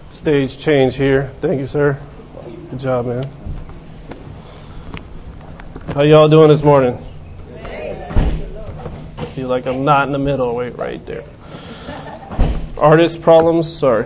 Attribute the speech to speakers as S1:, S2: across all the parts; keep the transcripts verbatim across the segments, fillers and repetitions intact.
S1: stage change here. Thank you, sir. Good job, man. How y'all doing this morning? I feel like I'm not in the middle. Wait, right there. Artist problems? Sorry.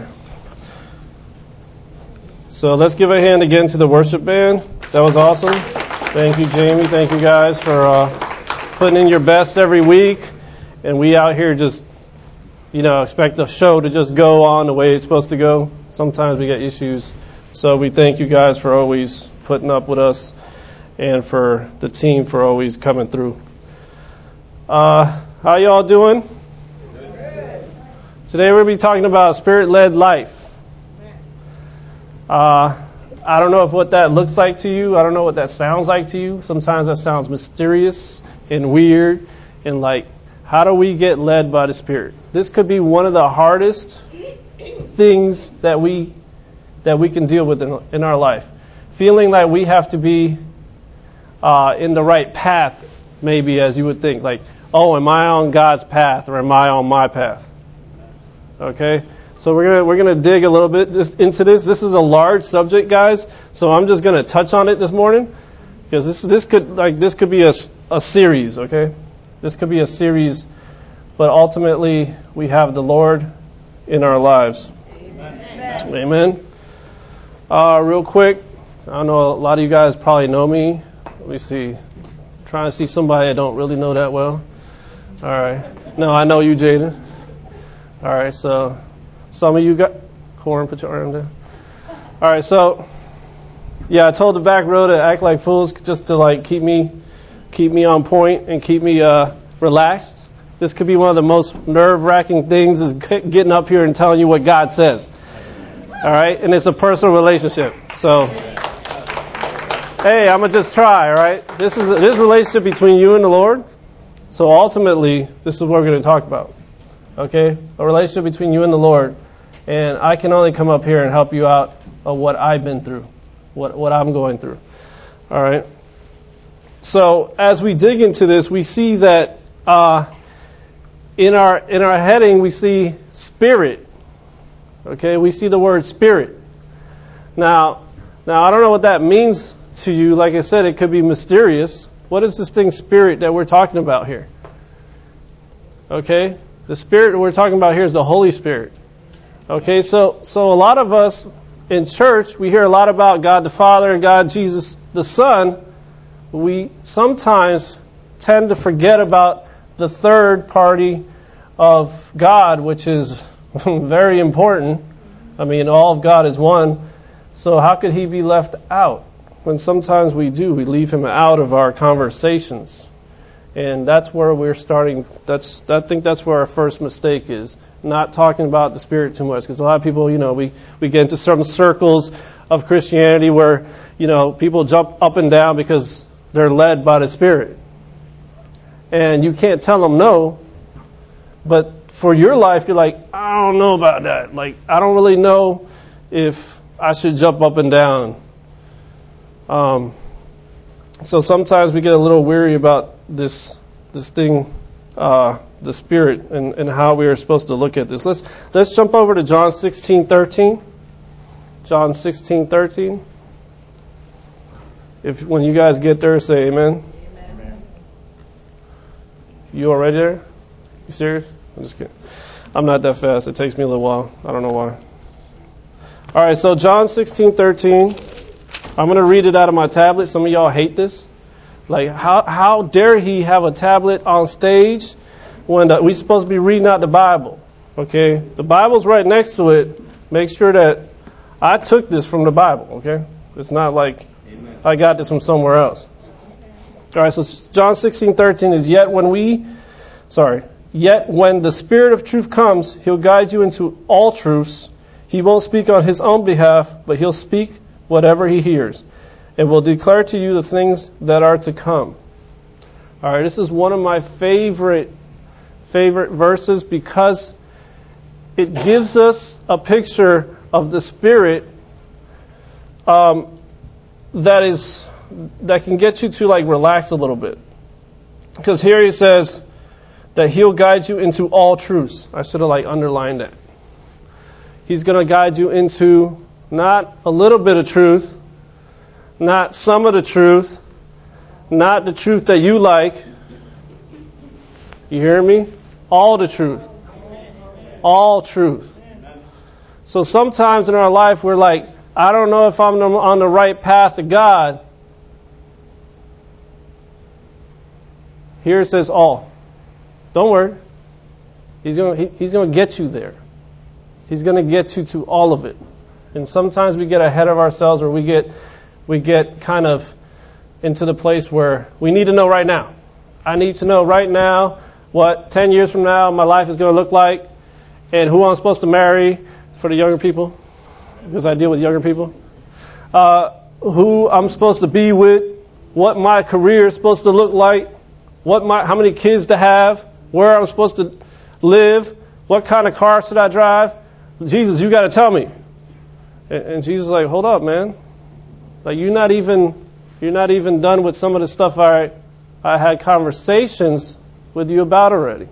S1: So let's give a hand again to the worship band. That was awesome. Thank you, Jamie. Thank you guys for uh, putting in your best every week. And we out here just, you know, expect the show to just go on the way it's supposed to go. Sometimes we get issues. So we thank you guys for always putting up with us and for the team for always coming through. Uh, how y'all doing? Today we're going to be talking about spirit-led life. Uh, I don't know if what that looks like to you. I don't know what that sounds like to you. Sometimes that sounds mysterious and weird and like, how do we get led by the Spirit? This could be one of the hardest things that we that we can deal with in, in our life. Feeling like we have to be uh, in the right path, maybe, as you would think. Like, oh, am I on God's path or am I on my path? Okay? So we're gonna we're gonna dig a little bit just into this. This is a large subject, guys. So I'm just gonna touch on it this morning because this this could like this could be a, a series. Okay, this could be a series, but ultimately we have the Lord in our lives. Amen. Amen. Uh, real quick, I know a lot of you guys probably know me. Let me see. I'm trying to see somebody I don't really know that well. All right. No, I know you, Jaden. All right. So. Some of you got, Corin, put your arm down. All right, so, yeah, I told the back row to act like fools just to, like, keep me keep me on point and keep me uh, relaxed. This could be one of the most nerve-wracking things is getting up here and telling you what God says. All right? And it's a personal relationship. So, hey, I'm going to just try, all right? This is a, this relationship between you and the Lord. So, ultimately, this is what we're going to talk about. Okay? A relationship between you and the Lord. And I can only come up here and help you out of what I've been through, what what I'm going through. All right? So as we dig into this, we see that uh, in our in our heading, we see spirit. Okay? We see the word spirit. Now, now I don't know what that means to you. Like I said, it could be mysterious. What is this thing spirit that we're talking about here? Okay? The Spirit we're talking about here is the Holy Spirit. Okay, so so a lot of us in church, we hear a lot about God the Father and God Jesus the Son. We sometimes tend to forget about the third party of God, which is very important. I mean, all of God is one. So how could He be left out? When sometimes we do, we leave Him out of our conversations. And that's where we're starting. That's I think that's where our first mistake is, not talking about the Spirit too much. Because a lot of people, you know, we, we get into some circles of Christianity where, you know, people jump up and down because they're led by the Spirit. And you can't tell them no. But for your life, you're like, I don't know about that. Like, I don't really know if I should jump up and down. Um. So sometimes we get a little weary about this this thing, uh, the Spirit, and, and how we are supposed to look at this. Let's let's jump over to John sixteen thirteen. John sixteen thirteen. If when you guys get there, say amen. Amen. You already there? You serious? I'm just kidding. I'm not that fast. It takes me a little while. I don't know why. All right, so John sixteen thirteen. I'm going to read it out of my tablet. Some of y'all hate this. Like, how how dare he have a tablet on stage when the, we're supposed to be reading out the Bible? Okay? The Bible's right next to it. Make sure that I took this from the Bible, okay? It's not like Amen. I got this from somewhere else. All right, so John sixteen thirteen is, yet when we, sorry, yet when the Spirit of truth comes, He'll guide you into all truths. He won't speak on His own behalf, but He'll speak whatever He hears, and will declare to you the things that are to come. All right, this is one of my favorite, favorite verses because it gives us a picture of the Spirit um, that is that can get you to like relax a little bit. Because here He says that He'll guide you into all truths. I should have like underlined that. He's going to guide you into not a little bit of truth, not some of the truth, not the truth that you like. You hear me? All the truth. All truth. So sometimes in our life we're like, I don't know if I'm on the right path to God. Here it says all. Don't worry. He's going to, he, he's going to get you there. He's going to get you to all of it. And sometimes we get ahead of ourselves, or we get we get kind of into the place where we need to know right now. I need to know right now what ten years from now my life is going to look like, and who I'm supposed to marry for the younger people, because I deal with younger people. Uh, who I'm supposed to be with, what my career is supposed to look like, what my how many kids to have, where I'm supposed to live, what kind of car should I drive. Jesus, you got to tell me. And, and Jesus is like, hold up, man. Like you're not even you're not even done with some of the stuff I I had conversations with you about already.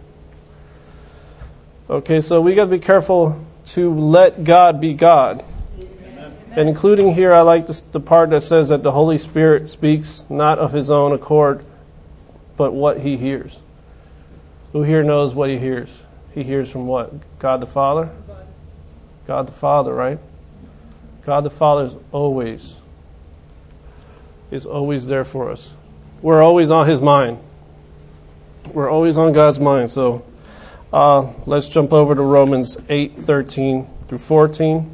S1: Okay, so we got to be careful to let God be God. Amen. And including here, I like this, the part that says that the Holy Spirit speaks not of his own accord, but what he hears. Who here knows what he hears? He hears from what? God the Father? God the Father, right? God the Father is always, is always there for us. We're always on his mind. We're always on God's mind. So uh, let's jump over to Romans eight, thirteen through fourteen.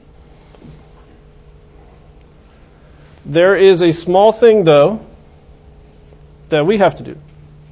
S1: There is a small thing, though, that we have to do.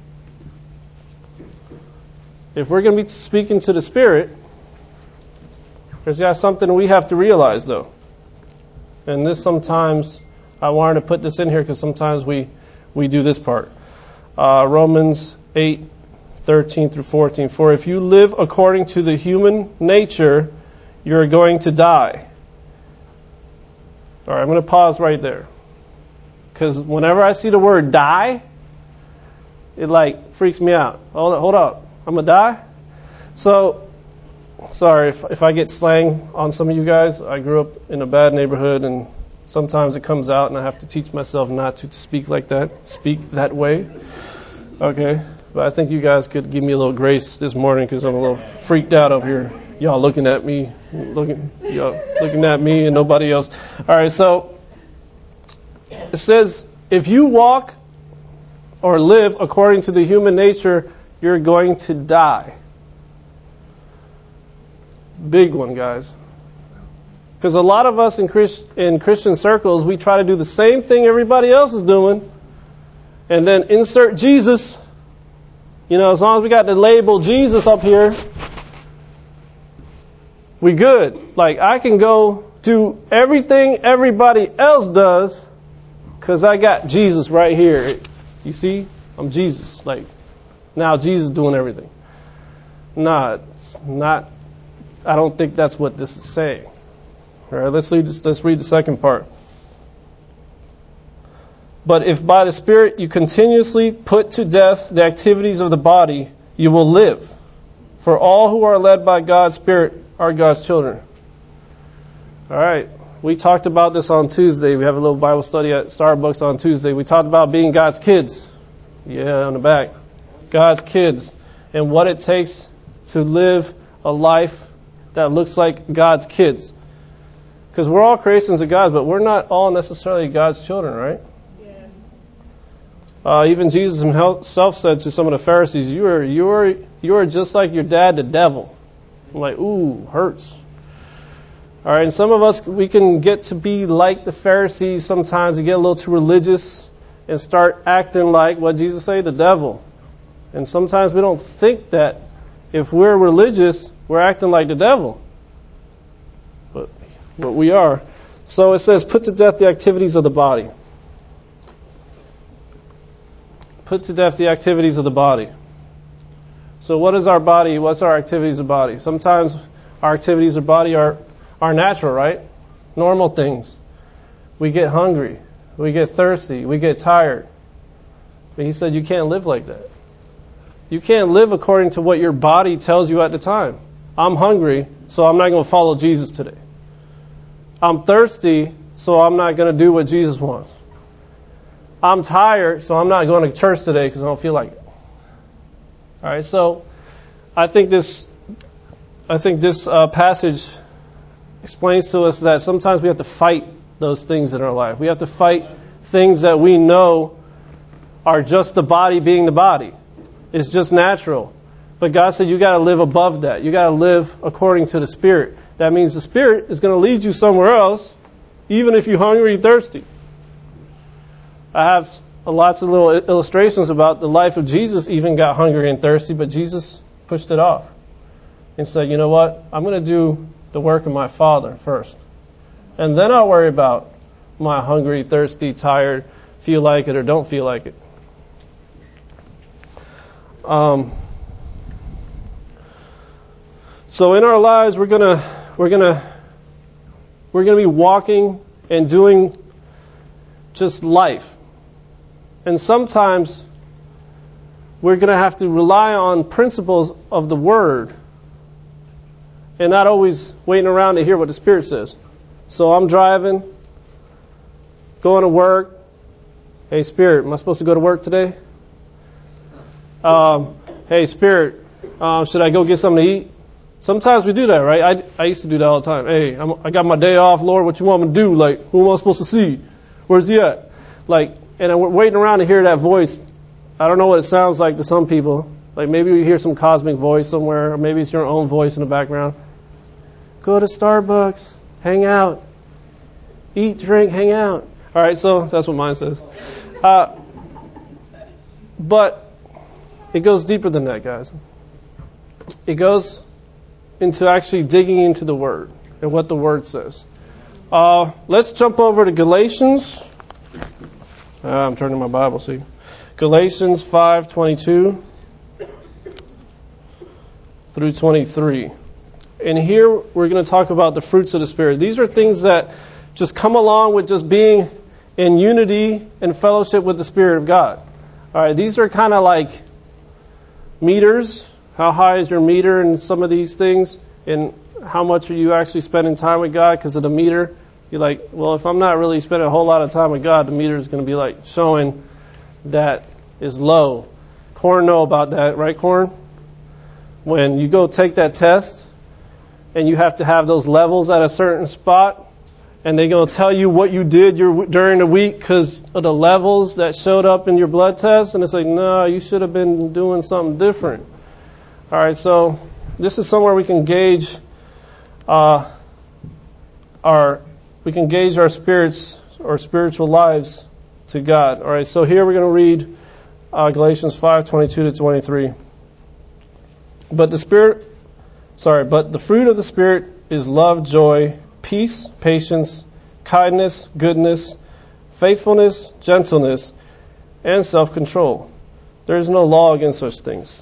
S1: If we're going to be speaking to the Spirit, there's got something we have to realize, though. And this sometimes, I wanted to put this in here because sometimes we, we do this part. Uh, Romans eight, thirteen through fourteen. For if you live according to the human nature, you're going to die. All right, I'm going to pause right there. Because whenever I see the word die, it like freaks me out. Hold up, hold up. I'm going to die? So, sorry if, if I get slang on some of you guys. I grew up in a bad neighborhood, and sometimes it comes out, and I have to teach myself not to speak like that, speak that way. Okay? But I think you guys could give me a little grace this morning because I'm a little freaked out up here. Y'all looking at me, looking, y'all looking at me and nobody else. All right, so it says, if you walk or live according to the human nature, you're going to die. Big one, guys. Because a lot of us in, Christ, in Christian circles, we try to do the same thing everybody else is doing, and then insert Jesus. You know, as long as we got the label Jesus up here, we good. Like, I can go do everything everybody else does because I got Jesus right here. You see? I'm Jesus. Like, now Jesus doing everything. Nah, it's not. I don't think that's what this is saying. All right, let's read this, let's read the second part. But if by the Spirit you continuously put to death the activities of the body, you will live. For all who are led by God's Spirit are God's children. All right, we talked about this on Tuesday. We have a little Bible study at Starbucks on Tuesday. We talked about being God's kids. Yeah, on the back. God's kids. And what it takes to live a life that looks like God's kids. Because we're all creations of God, but we're not all necessarily God's children, right? Yeah. Uh, even Jesus himself said to some of the Pharisees, you are, you are, you are just like your dad, the devil. I'm like, ooh, hurts. All right, and some of us, we can get to be like the Pharisees sometimes. We get a little too religious and start acting like, what Jesus say, the devil. And sometimes we don't think that if we're religious, we're acting like the devil. But, but we are. So it says, put to death the activities of the body. Put to death the activities of the body. So what is our body? What's our activities of the body? Sometimes our activities of the body are, are natural, right? Normal things. We get hungry. We get thirsty. We get tired. But he said you can't live like that. You can't live according to what your body tells you at the time. I'm hungry, so I'm not going to follow Jesus today. I'm thirsty, so I'm not going to do what Jesus wants. I'm tired, so I'm not going to church today because I don't feel like it. All right, so I think this, I think this uh, passage explains to us that sometimes we have to fight those things in our life. We have to fight things that we know are just the body being the body. It's just natural. But God said you got to live above that. You got to live according to the Spirit. That means the Spirit is going to lead you somewhere else, even if you're hungry and thirsty. I have lots of little illustrations about the life of Jesus. Even got hungry and thirsty, but Jesus pushed it off and said, you know what? I'm going to do the work of my Father first. And then I'll worry about my hungry, thirsty, tired, feel like it or don't feel like it. Um, so in our lives, we're gonna we're gonna we're gonna be walking and doing just life. And sometimes we're gonna have to rely on principles of the Word and not always waiting around to hear what the Spirit says. So I'm driving, going to work. Hey, Spirit, am I supposed to go to work today? Um, hey, Spirit, uh, should I go get something to eat? Sometimes we do that, right? I, I used to do that all the time. Hey, I'm, I got my day off, Lord, what you want me to do? Like, who am I supposed to see? Where's he at? Like, and I'm waiting around to hear that voice. I don't know what it sounds like to some people. Like, maybe you hear some cosmic voice somewhere, or maybe it's your own voice in the background. Go to Starbucks, hang out, eat, drink, hang out. All right, so that's what mine says. Uh, but it goes deeper than that, guys. It goes into actually digging into the Word and what the Word says. Uh, let's jump over to Galatians. Uh, I'm turning my Bible, see. Galatians five twenty-two through twenty-three. And here we're going to talk about the fruits of the Spirit. These are things that just come along with just being in unity and fellowship with the Spirit of God. All right, these are kind of like meters. How high is your meter in some of these things? And how much are you actually spending time with God? Because of the meter, you're like, well, if I'm not really spending a whole lot of time with God, the meter is going to be like showing that is low. Corn know about that, right, Corn? When you go take that test and you have to have those levels at a certain spot, and they're going to tell you what you did your, during the week because of the levels that showed up in your blood test, and it's like, no, you should have been doing something different. All right, so this is somewhere we can gauge uh, our we can gauge our spirits or spiritual lives to God. All right, so here we're going to read uh, Galatians five twenty-two to twenty-three. But the spirit, sorry, but the fruit of the Spirit is love, joy, peace, patience, kindness, goodness, faithfulness, gentleness, and self-control. There is no law against such things.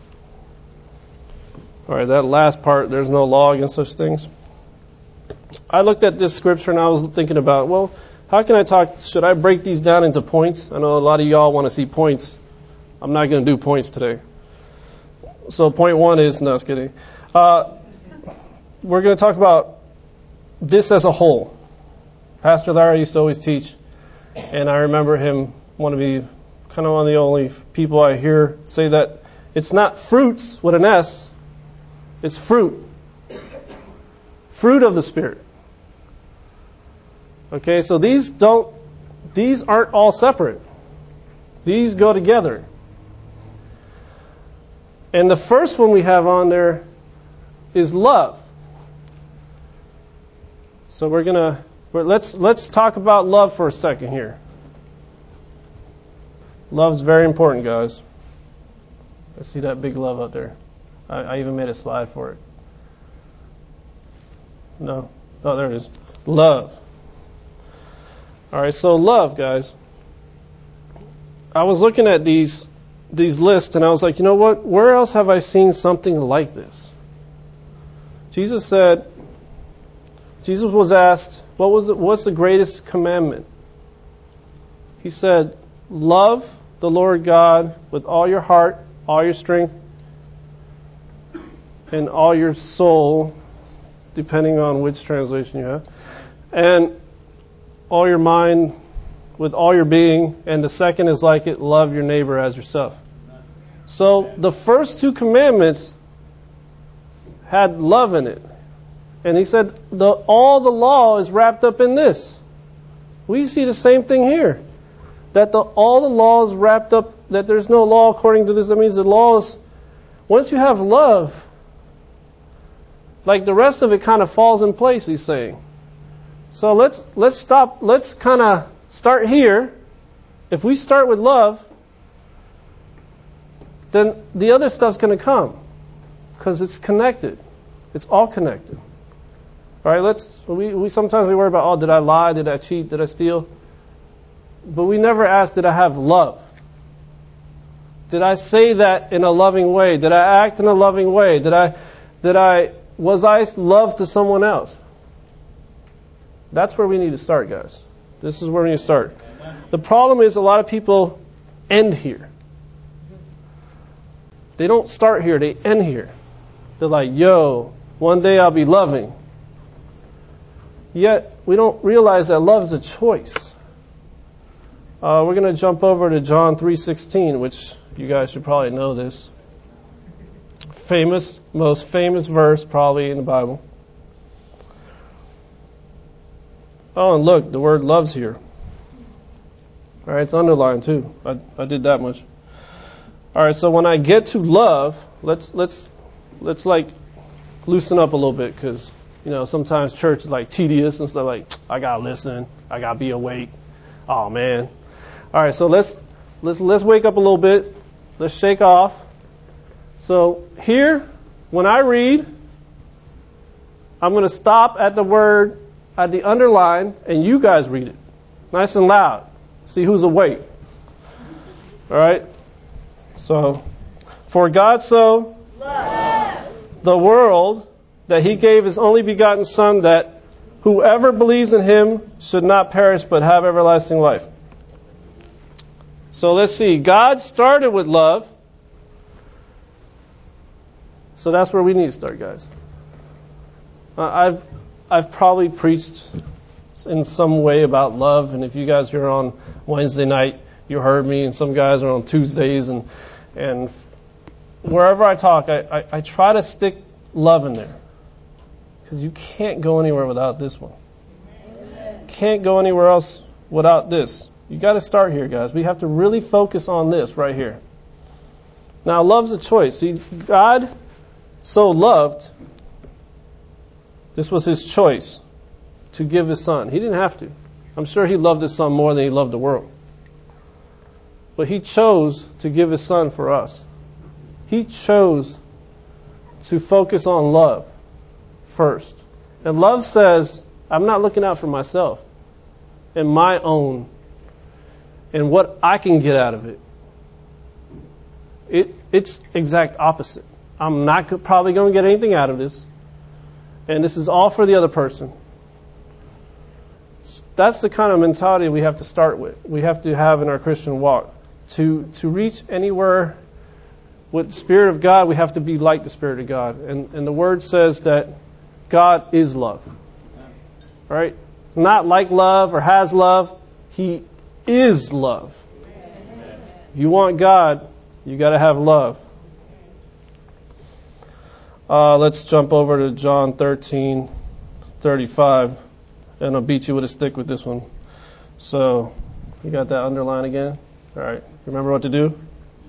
S1: All right, that last part, there's no law against such things. I looked at this scripture and I was thinking about, well, how can I talk, should I break these down into points? I know a lot of y'all want to see points. I'm not going to do points today. So point one is, no, I was kidding. Uh, we're going to talk about this as a whole. Pastor Larry used to always teach, and I remember him want to be kind of one of the only people I hear say that it's not fruits with an S, it's fruit. Fruit of the Spirit. Okay, so these don't, these aren't all separate. These go together. And the first one we have on there is love. So we're gonna we're, let's let's talk about love for a second here. Love's very important, guys. I see that big love out there. I, I even made a slide for it. No, oh there it is. Love. All right, so love, guys. I was looking at these these lists and I was like, you know what? Where else have I seen something like this? Jesus said, Jesus was asked, what was it, what's the greatest commandment? He said, love the Lord God with all your heart, all your strength, and all your soul, depending on which translation you have, and all your mind with all your being, and the second is like it, love your neighbor as yourself. So the first two commandments had love in it. And he said the, all the law is wrapped up in this. We see the same thing here. That the, all the law is wrapped up, that there's no law according to this. That means the law is, once you have love, like the rest of it kind of falls in place, he's saying. So let's let's stop, let's kind of start here. If we start with love, then the other stuff's going to come. Because it's connected. It's all connected. All right, let's, we, we sometimes we worry about, oh, did I lie? Did I cheat? Did I steal? But we never ask, did I have love? Did I say that in a loving way? Did I act in a loving way? Did I, did I, was I love to someone else? That's where we need to start, guys. This is where we need to start. The problem is a lot of people end here. They don't start here, they end here. They're like, yo, one day I'll be loving. Yet, we don't realize that love is a choice. Uh, we're going to jump over to John three sixteen, which you guys should probably know this. Famous, most famous verse probably in the Bible. Oh, and look, the word love's here. All right, it's underlined too. I, I did that much. All right, so when I get to love, let's let's let's like loosen up a little bit, because you know sometimes church is like tedious and stuff. Like I gotta listen, I gotta be awake. Oh man. All right, so let's let's let's wake up a little bit. Let's shake off. So here, when I read, I'm going to stop at the word at the underline, and you guys read it nice and loud. See who's awake. All right. So, for God so loved the world that he gave his only begotten Son, that whoever believes in him should not perish but have everlasting life. So let's see. God started with love. So that's where we need to start, guys. Uh, I've I've probably preached in some way about love, and if you guys are on Wednesday night, you heard me, and some guys are on Tuesdays, and and wherever I talk, I, I, I try to stick love in there. Because you can't go anywhere without this one. Amen. Can't go anywhere else without this. You got to start here, guys. We have to really focus on this right here. Now, love's a choice. See, God so loved, this was his choice to give his Son. He didn't have to. I'm sure he loved his Son more than he loved the world. But he chose to give his Son for us. He chose to focus on love first. And love says, I'm not looking out for myself and my own and what I can get out of it. It it's exact opposite. I'm not probably going to get anything out of this. And this is all for the other person. That's the kind of mentality we have to start with. We have to have in our Christian walk. To to reach anywhere with the Spirit of God, we have to be like the Spirit of God. And, and the Word says that God is love. All right? Not like love or has love. He is love. If you want God, you got to have love. Uh, let's jump over to John thirteen thirty-five. And I'll beat you with a stick with this one. So, you got that underline again? All right. Remember what to do?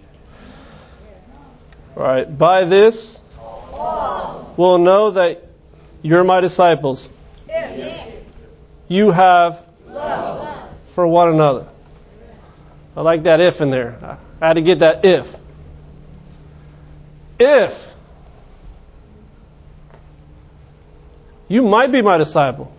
S1: All right. By this, we'll know that you're my disciples. You have love for one another. I like that if in there. I had to get that if. If you might be my disciple.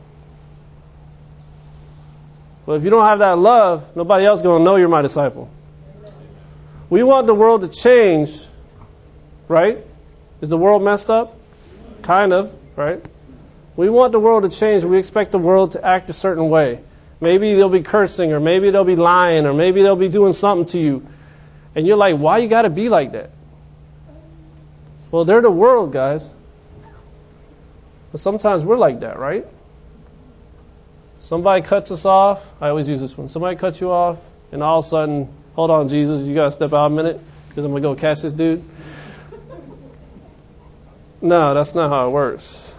S1: But if you don't have that love, nobody else is going to know you're my disciple. We want the world to change, right? Is the world messed up? Kind of, right? We want the world to change. We expect the world to act a certain way. Maybe they'll be cursing, or maybe they'll be lying, or maybe they'll be doing something to you. And you're like, why you got to be like that? Well, they're the world, guys. But sometimes we're like that, right? Somebody cuts us off. I always use this one. Somebody cuts you off, and all of a sudden, hold on, Jesus, you got to step out a minute because I'm going to go catch this dude. No, that's not how it works.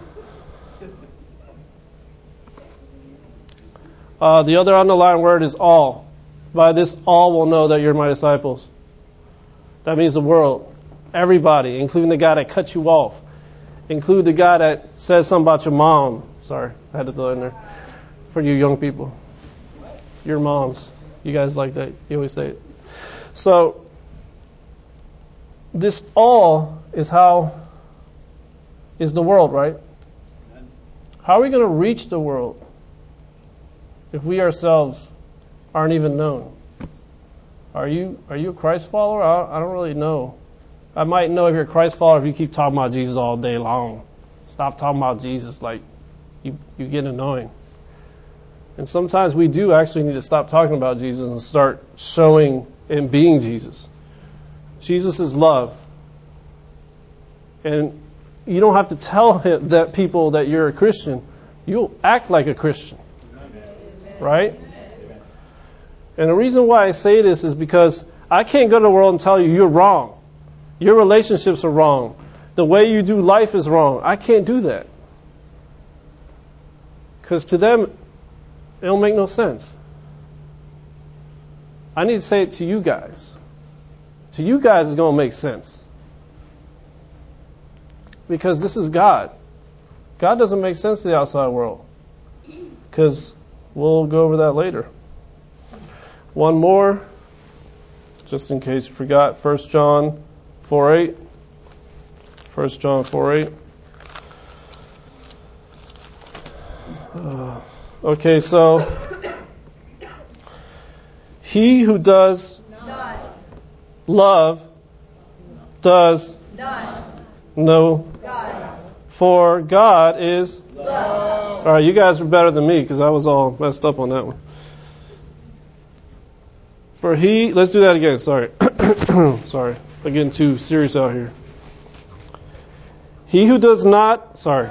S1: Uh, the other underlying word is all. By this, all will know that you're my disciples. That means the world. Everybody, including the guy that cut you off. Include the guy that says something about your mom. Sorry, I had to throw it in there. For you young people. Your moms. You guys like that. You always say it. So, this all is how is the world, right? How are we going to reach the world if we ourselves aren't even known? Are you are you a Christ follower? I, I don't really know. I might know if you're a Christ follower if you keep talking about Jesus all day long. Stop talking about Jesus, like you you get annoying. And sometimes we do actually need to stop talking about Jesus and start showing and being Jesus. Jesus is love. And you don't have to tell him that people that you're a Christian. You'll act like a Christian. Right? And the reason why I say this is because I can't go to the world and tell you you're wrong. Your relationships are wrong. The way you do life is wrong. I can't do that. Because to them, it don't make no sense. I need to say it to you guys. To you guys, it's going to make sense. Because this is God. God doesn't make sense to the outside world. Because we'll go over that later. One more, just in case you forgot, First John four eight. First John four eight. Uh, okay, so he who does
S2: Not.
S1: love does
S2: Not.
S1: know.
S2: God.
S1: For God is
S2: Love.
S1: all right. You guys are better than me because I was all messed up on that one. For he, let's do that again. Sorry, sorry, I'm getting too serious out here. He who does not, sorry,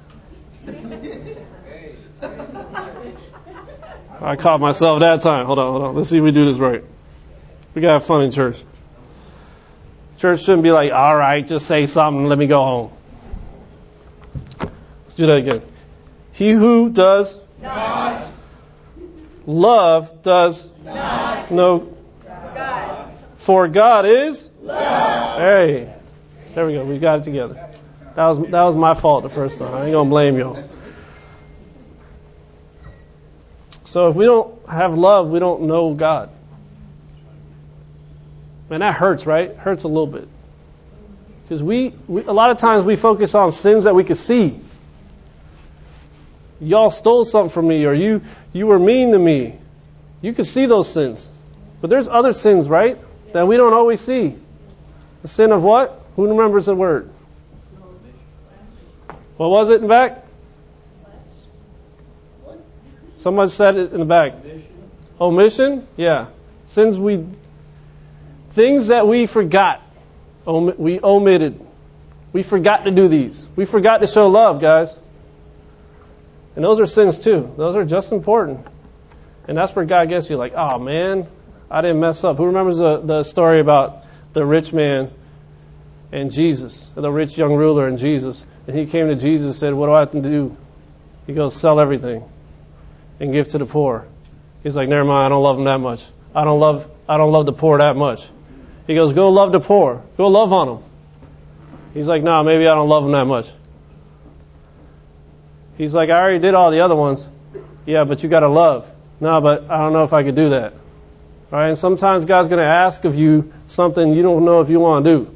S1: I caught myself that time. Hold on, hold on. Let's see if we do this right. We gotta have fun in church. Church shouldn't be like, all right, just say something, let me go home. Let's do that again. He who does
S2: Not.
S1: love does
S2: Not.
S1: know.
S2: God.
S1: For God is
S2: Love.
S1: Hey, there we go. We got it together. That was that was my fault the first time. I ain't gonna blame y'all. So if we don't have love, we don't know God. Man, that hurts, right? Hurts a little bit. Because we, we, a lot of times we focus on sins that we can see. Y'all stole something from me, or you, you were mean to me. You can see those sins. But there's other sins, right? That we don't always see. The sin of what? Who remembers the word? What was it in the back? Somebody said it in the back. Omission? Yeah. Sins we... Things that we forgot. Om- we omitted. We forgot to do these. We forgot to show love, guys. And those are sins too. Those are just important. And that's where God gets you like, oh man, I didn't mess up. Who remembers the, the story about the rich man and Jesus, the rich young ruler and Jesus? And he came to Jesus and said, what do I have to do? He goes, sell everything and give to the poor. He's like, never mind, I don't love them that much. I don't love, I don't love the poor that much. He goes, go love the poor. Go love on them. He's like, no, nah, maybe I don't love them that much. He's like, I already did all the other ones. Yeah, but you got to love. No, but I don't know if I could do that. All right, and sometimes God's going to ask of you something you don't know if you want to do.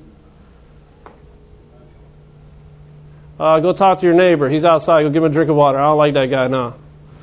S1: Uh, go talk to your neighbor. He's outside. Go give him a drink of water. I don't like that guy now.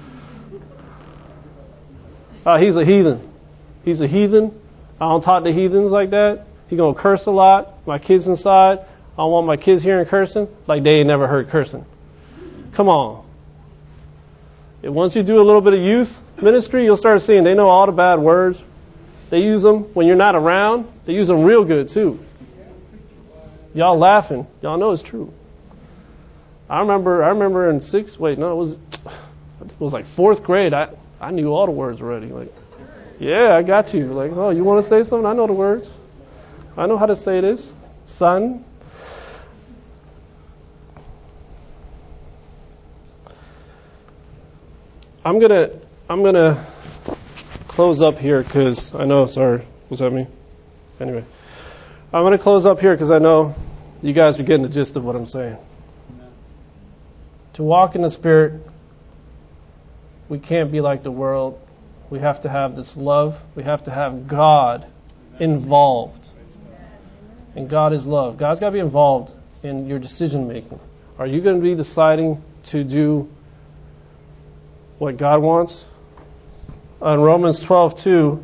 S1: Uh, he's a heathen. He's a heathen. I don't talk to heathens like that. He going to curse a lot. My kids inside. I don't want my kids hearing cursing like they ain't never heard cursing. Come on. And once you do a little bit of youth ministry, you'll start seeing they know all the bad words. They use them when you're not around. They use them real good too. Y'all laughing. Y'all know it's true. I remember, I remember in sixth, wait, no, it was, it was like fourth grade. I, I knew all the words already. Like, yeah, I got you. Like, oh, you want to say something? I know the words. I know how to say this. Son. I'm gonna, I'm gonna close up here because I know, sorry, was that me? Anyway, I'm gonna close up here because I know you guys are getting the gist of what I'm saying. Amen. To walk in the Spirit, we can't be like the world. We have to have this love. We have to have God involved. And God is love. God's got to be involved in your decision making. Are you going to be deciding to do what God wants? On Romans twelve two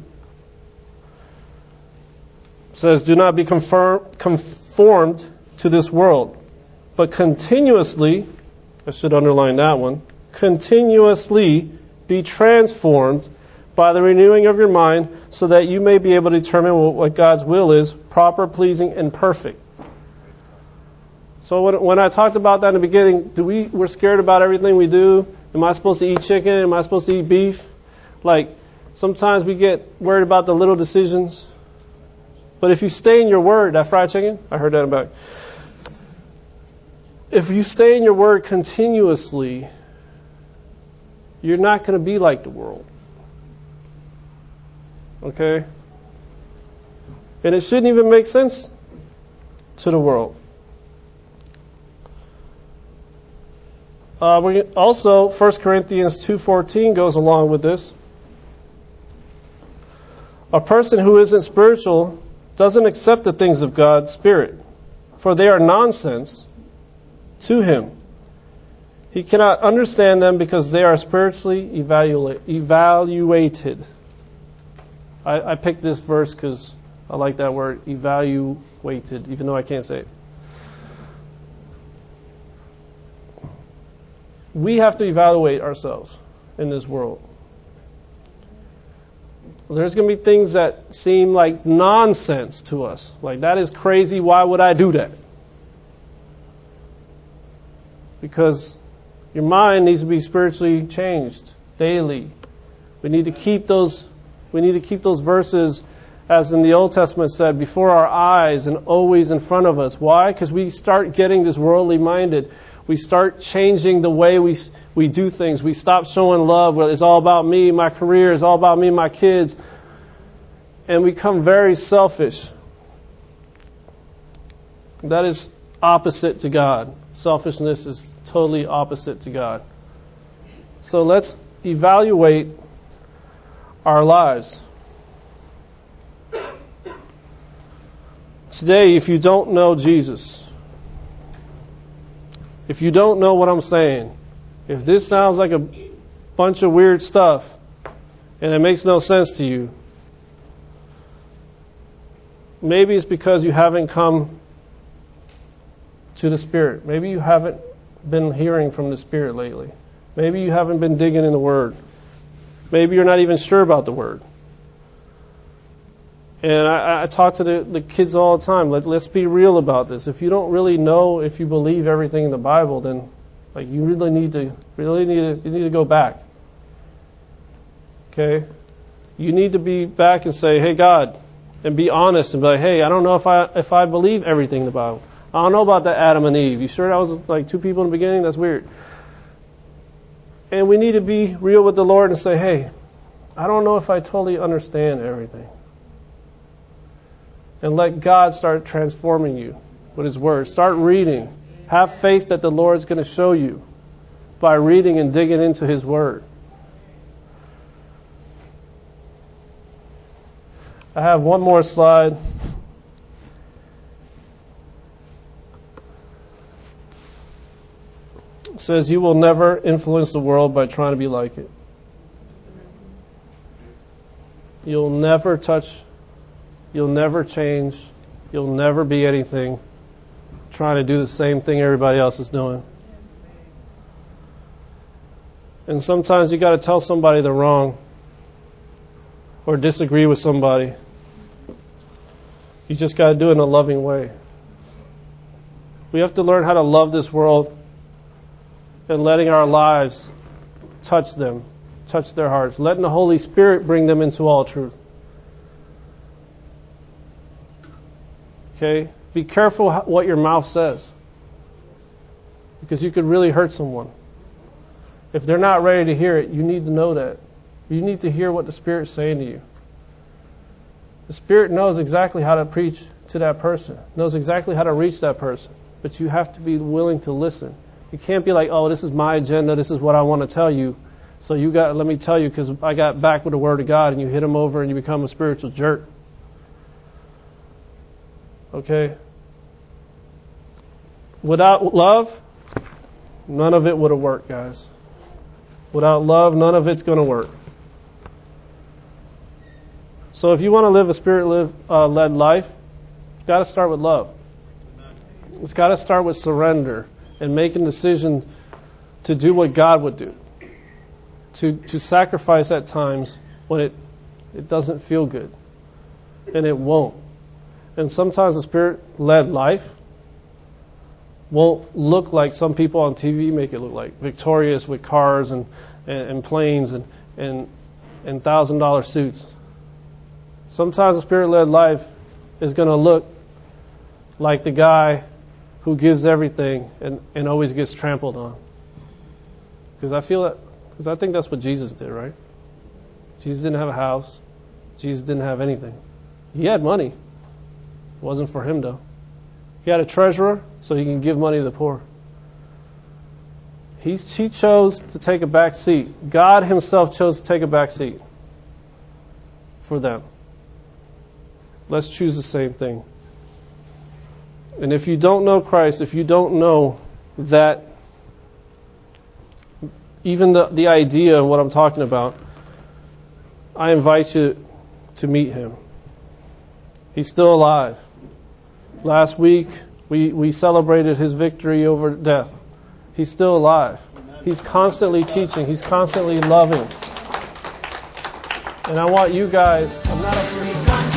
S1: says, do not be confirm, conformed to this world, but continuously, I should underline that one, continuously be transformed by the renewing of your mind so that you may be able to determine what God's will is, proper, pleasing, and perfect. So when, when I talked about that in the beginning, do we, we're scared about everything we do. Am I supposed to eat chicken? Am I supposed to eat beef? Like, sometimes we get worried about the little decisions. But if you stay in your word, that fried chicken, I heard that in the back. If you stay in your word continuously, you're not going to be like the world. Okay? And it shouldn't even make sense to the world. Uh, we also, First Corinthians two fourteen goes along with this. A person who isn't spiritual doesn't accept the things of God's Spirit, for they are nonsense to him. He cannot understand them because they are spiritually evaluate, evaluated. I, I picked this verse because I like that word, evaluated, even though I can't say it. We have to evaluate ourselves in this world. There's going to be things that seem like nonsense to us. Like, that is crazy. Why would I do that? Because your mind needs to be spiritually changed daily. We need to keep those, we need to keep those verses, as in the Old Testament said, before our eyes and always in front of us. Why? Because we start getting this worldly minded. We start changing the way we we do things. We stop showing love. Well, it's all about me, my career. It's all about me, my kids. And we become very selfish. That is opposite to God. Selfishness is totally opposite to God. So let's evaluate our lives. Today, if you don't know Jesus, if you don't know what I'm saying, if this sounds like a bunch of weird stuff and it makes no sense to you, maybe it's because you haven't come to the Spirit. Maybe you haven't been hearing from the Spirit lately. Maybe you haven't been digging in the Word. Maybe you're not even sure about the Word. And I, I talk to the, the kids all the time. Let, let's be real about this. If you don't really know, if you believe everything in the Bible, then like you really need to really need to, you need to go back. Okay, you need to be back and say, "Hey, God," and be honest and be like, "Hey, I don't know if I if I believe everything in the Bible. I don't know about that Adam and Eve. You sure that was like two people in the beginning? That's weird." And we need to be real with the Lord and say, "Hey, I don't know if I totally understand everything." And let God start transforming you with His Word. Start reading. Have faith that the Lord's going to show you by reading and digging into His Word. I have one more slide. It says, you will never influence the world by trying to be like it. You'll never touch, you'll never change, you'll never be anything trying to do the same thing everybody else is doing. And sometimes you got to tell somebody they're wrong or disagree with somebody. You just got to do it in a loving way. We have to learn how to love this world and letting our lives touch them, touch their hearts, letting the Holy Spirit bring them into all truth. Okay? Be careful what your mouth says, because you could really hurt someone. If they're not ready to hear it, you need to know that. You need to hear what the Spirit's saying to you. The Spirit knows exactly how to preach to that person, knows exactly how to reach that person, but you have to be willing to listen. You can't be like, oh, this is my agenda, this is what I want to tell you, so you got, let me tell you because I got back with the Word of God, and you hit them over and you become a spiritual jerk. Okay? Without love, none of it would have worked, guys. Without love, none of it's going to work. So if you want to live a Spirit-led uh, life, you've got to start with love. It's got to start with surrender and making a decision to do what God would do. To to sacrifice at times when it, it doesn't feel good. And it won't. And sometimes a Spirit-led life won't look like some people on T V make it look like. Victorious with cars and, and, and planes and, and, and one thousand dollars suits. Sometimes a Spirit-led life is going to look like the guy who gives everything and, and always gets trampled on. Because I feel that, because I think that's what Jesus did, right? Jesus didn't have a house. Jesus didn't have anything. He had money. It wasn't for him, though. He had a treasurer so he can give money to the poor. He, he chose to take a back seat. God himself chose to take a back seat for them. Let's choose the same thing. And if you don't know Christ, if you don't know that, even the, the idea of what I'm talking about, I invite you to meet him. He's still alive. Last week, we, we celebrated his victory over death. He's still alive. He's constantly teaching. He's constantly loving. And I want you guys, I'm not afraid.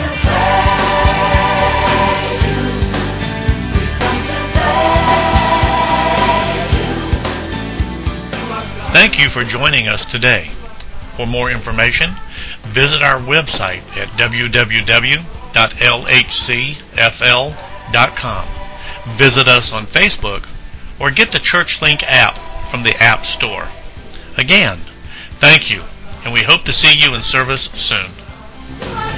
S3: Thank you for joining us today. For more information, visit our website at w w w dot l h c f l dot com. Visit us on Facebook or get the ChurchLink app from the App Store. Again, thank you, and we hope to see you in service soon.